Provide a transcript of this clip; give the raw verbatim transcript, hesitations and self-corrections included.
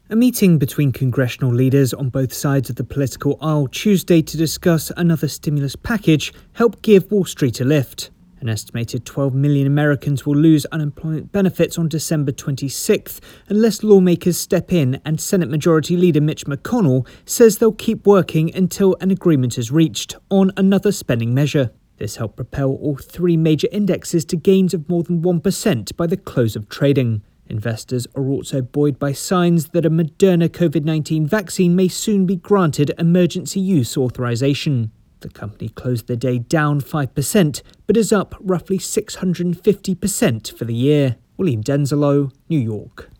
A meeting between congressional leaders on both sides of the political aisle Tuesday to discuss another stimulus package helped give Wall Street a lift. An estimated twelve million Americans will lose unemployment benefits on December twenty-sixth unless lawmakers step in, and Senate Majority Leader Mitch McConnell says they'll keep working until an agreement is reached on another spending measure. This helped propel all three major indexes to gains of more than one percent by the close of trading. Investors are also buoyed by signs that a Moderna COVID nineteen vaccine may soon be granted emergency use authorization. The company closed the day down five percent, but is up roughly six hundred fifty percent for the year. William Denzelo, New York.